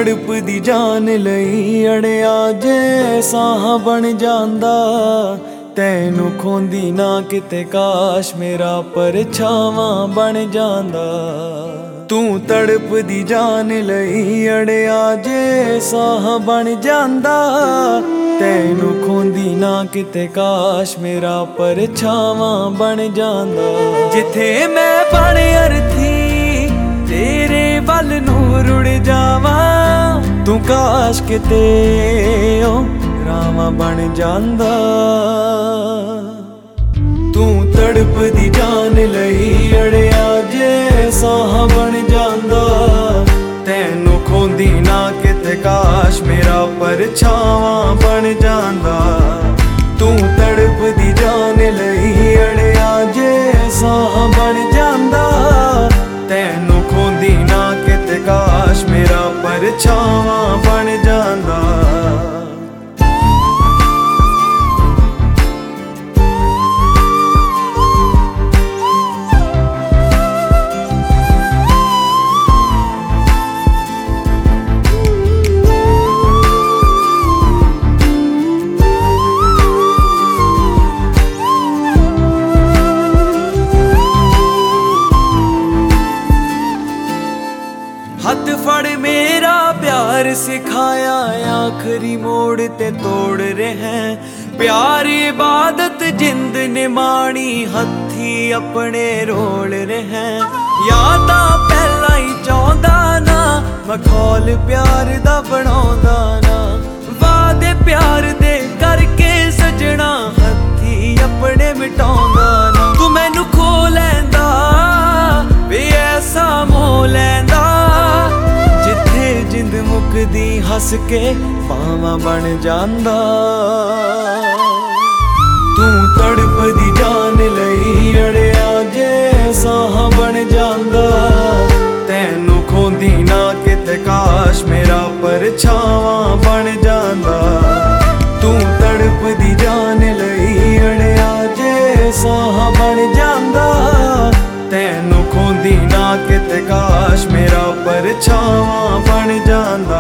ਤੜਪਦੀ ਜਾਨ ਲਈ ਅੜਿਆ ਜੇ ਸਾਹ ਬਣ ਜਾਂਦਾ। ਤੈਨੂੰ ਖੋਂਦੀ ਨਾ ਕਿਤੇ ਕਾਸ਼ ਮੇਰਾ ਪਰਛਾਵਾਂ ਬਣ ਜਾਂਦਾ। ਤੂੰ ਤੜਪਦੀ ਜਾਨ ਲਈ ਅੜਿਆ ਜੇ ਸਾਹ ਬਣ ਜਾਂਦਾ। ਤੈਨੂੰ ਖੋਂਦੀ ਨਾ ਕਿਤੇ ਕਾਸ਼ ਮੇਰਾ ਪਰਛਾਵਾਂ ਬਣ ਜਾਂਦਾ। ਜਿੱਥੇ ਮੈਂ ਬਣ ਅਰਥੀ ਤੇਰੇ ਵੱਲ ਨੂੰ ਰੁੜ ਜਾਵਾਂ, ਤੂੰ ਕਾਸ਼ ਕਿਤੇ ਓ ਰਾਵਾਂ ਬਣ ਜਾਂਦਾ। ਤੂੰ ਤੜਪਦੀ ਜਾਨ ਲਈ ਅੜਿਆ ਜੇ ਸਾਹ ਬਣ ਜਾਂਦਾ। ਤੈਨੂੰ ਖੋਂਦੀ ਨਾ ਕਿਤੇ ਕਾਸ਼ ਮੇਰਾ ਪਰਛਾਵਾਂ ਬਣ ਜਾਂਦਾ। ਤੂੰ ਤੜਪਦੀ ਜਾਨ ਲਈ ਅੜਿਆ ਜੇ ਸਾਹ ਬਣ ਜਾਂਦਾ। ਤੈਨੂੰ ਖੋਂਦੀ ਨਾ ਕਿਤੇ ਕਾਸ਼ ਮੇਰਾ ਪਰਛਾਵਾਂ ਬਣ ਜਾਂਦਾ। ਹੱਥ ਫੜ ਮੇਰਾ ਪਿਆਰ ਸਿਖਾਇਆ, ਆਖਰੀ ਮੋੜ ਤੇ ਤੋੜ ਰਹਿ। ਪਿਆਰ ਇਬਾਦਤ ਜਿੰਦ ਨੇ ਮਾਣੀ, ਹੱਥੀ ਆਪਣੇ ਰੋਲ ਰਹਿ। ਜਾਂ ਤਾਂ ਪਹਿਲਾਂ ਹੀ ਚਾਹੁੰਦਾ ਨਾ, ਮਖੌਲ ਪਿਆਰ ਦਾ ਬਣਾਉਂਦਾ ਨਾ। ਵਾਅਦੇ ਪਿਆਰ ਦੇ ਕਰਕੇ ਸਜਣਾ, ਹੱਥੀ ਆਪਣੇ ਮਿਟਾਉਂਦਾ ਨਾ। ਤੂੰ ਮੈਨੂੰ ਖੋ ਲੈਂਦਾ ਵੇ ਐਸਾ ਮੋਹ ਲੈਂਦਾ, ਜਿੱਥੇ ਜਿੰਦ ਮੁੱਕਦੀ ਹੱਸ ਕੇ ਪਾਵਾਂ ਬਣ ਜਾਂਦਾ। ਤੂੰ ਤੜਪਦੀ ਜਾਨ ਲਈ ਅੜਿਆ ਜੇ ਸਾਹ ਬਣ ਜਾਂਦਾ। ਤੈਨੂੰ ਖੋਂਦੀ ਨਾ ਕਿਤੇ ਕਾਸ਼ ਮੇਰਾ ਪਰਛਾਵਾਂ ਬਣ ਜਾਂਦਾ। ਤੂੰ ਤੜਪਦੀ ਜਾਨ ਲਈ ਅੜਿਆ ਜੇ ਸਾਹ ਬਣ ਜਾਂਦਾ। ਤੈਨੂੰ ਖੋਂਦੀ ਨਾ ਕਿਤੇ ਕਾਸ਼ ਮੇਰਾ ਪਰਛਾਵਾਂ ਬਣ ਜਾਂਦਾ।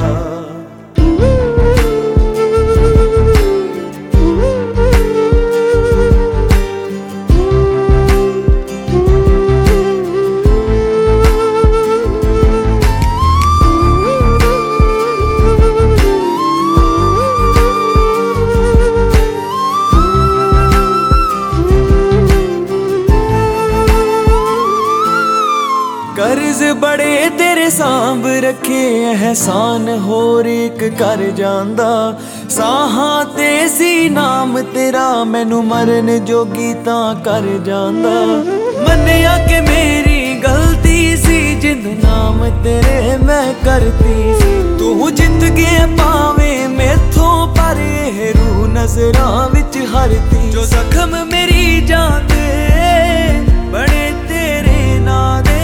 ਕਰਜ਼ ਬੜੇ ਤੇਰੇ ਸਾਂਭ ਰੱਖੇ, ਅਹਿਸਾਨ ਹੋਰ ਇੱਕ ਕਰ ਜਾਂਦਾ। ਸਾਹਾਂ ਤੇ ਸੀ ਨਾਮ ਤੇਰਾ, ਮੈਨੂੰ ਮਰਨ ਜੋਗੀ ਤਾਂ ਕਰ ਜਾਂਦਾ। ਮੰਨਿਆ ਕਿ ਮੇਰੀ ਗਲਤੀ ਸੀ, ਜਿੰਦ ਨਾਮ ਤੇਰੇ ਮੈਂ ਕਰਤੀ ਸੀ। ਤੂੰ ਜਿੱਤ ਗਿਆ ਭਾਵੇਂ ਮੈਥੋਂ, ਪਰ ਇਹ ਰੂਹ ਨਜ਼ਰਾਂ ਵਿੱਚ ਹਰਤੀ। ਜੋ ਜ਼ਖਮ ਮੇਰੀ ਜਾਨ ਦੇ ਬਣੇ ਤੇਰੇ ਨਾਂ ਦੇ,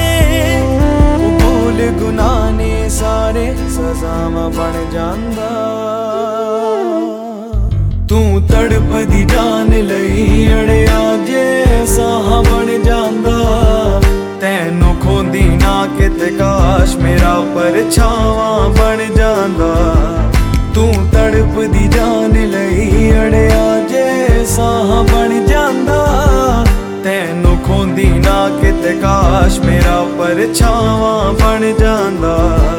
ਗੁਨਾਹ ਨੇ ਸਾਰੇ ਸਜ਼ਾਵਾਂ ਬਣ ਜਾਂਦਾ। ਤੂੰ ਤੜਪਦੀ ਜਾਨ ਲਈ ਅੜਿਆ ਜੇ ਸਾਹ ਬਣ ਜਾਂਦਾ। ਤੈਨੂੰ ਖੋਂਦੀ ਨਾ ਕਿਤੇ ਕਾਸ਼ ਮੇਰਾ ਪਰਛਾਵਾਂ ਬਣ ਜਾਂਦਾ। ਤੂੰ ਤੜਪਦੀ ਜਾਨ ਲਈ ਅੜਿਆ ਜੇ ਸਾਹ ਬਣ ਜਾਂਦਾ। ਤੈਨੂੰ ਖੋਂਦੀ ਨਾ ਕਿਤੇ ਕਾਸ਼ ਮੇਰਾ ਪਰਛਾਵਾਂ ਬਣ ਜਾਂਦਾ।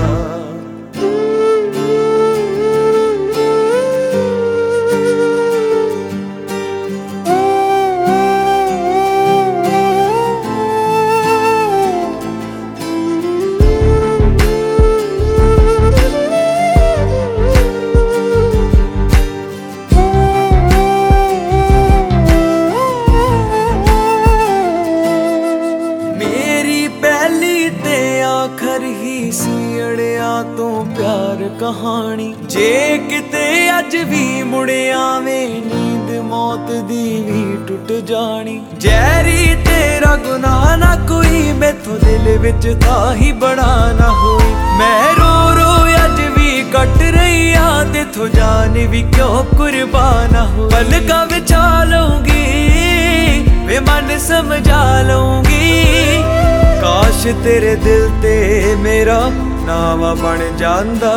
ਆਖਰ ਹੀ ਸੀ ਅੜਿਆ ਤੂੰ ਪਿਆਰ ਕਹਾਣੀ। ਜੇ ਕਿਤੇ ਅੱਜ ਵੀ ਮੁੜ ਆਵੇਂ, ਨੀਂਦ ਮੌਤ ਦੀ ਵੀ ਟੁੱਟ ਜਾਣੀ। ਜ਼ਹਿਰੀ ਤੇਰਾ ਗੁਨਾਹ ਨਾ ਕੋਈ, ਮੈਥੋਂ ਦਿਲ ਵਿੱਚ ਤਾਂ ਹੀ ਬੜਾ ਨਾ ਹੋਈ। ਮੈਂ ਰੋ ਰੋ ਅੱਜ ਵੀ ਕੱਟ ਰਹੀ ਆ, ਤੇਥੋਂ ਜਾਨ ਵੀ ਕਿਉਂ ਕੁਰਬਾਨ ਹੋ। ਪਲਕਾਂ ਵਿਛਾ ਲਊਂਗੀ ਵੇ ਮਨ ਸਮਝਾ ਲਊਂਗੀ, ਕਾਸ਼ ਤੇਰੇ ਦਿਲ ਤੇ ਮੇਰਾ ਨਾਮ ਬਣ ਜਾਂਦਾ।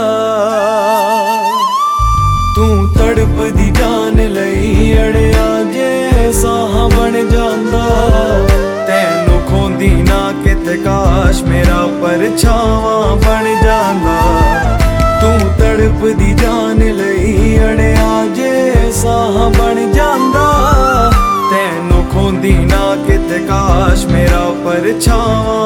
ਤੂੰ ਤੜਪਦੀ ਜਾਨ ਲਈ ਅੜਿਆ ਜੇ ਸਾਹ ਬਣ ਜਾਂਦਾ। ਤੈਨੂੰ ਖੋਂਦੀ ਨਾ ਕਿਤੇ ਕਾਸ਼ ਮੇਰਾ ਪਰਛਾਵਾਂ ਬਣ ਜਾਂਦਾ। ਤੂੰ ਤੜਪਦੀ ਜਾਨ ਲਈ ਅੜਿਆ ਜੇ ਸਾਹ ਬਣ ਜਾਂਦਾ। ਤੈਨੂੰ ਖੋਂਦੀ ਨਾ ਕਿਤੇ ਕਾਸ਼ ਮੇਰਾ ਪਰਛਾਵਾਂ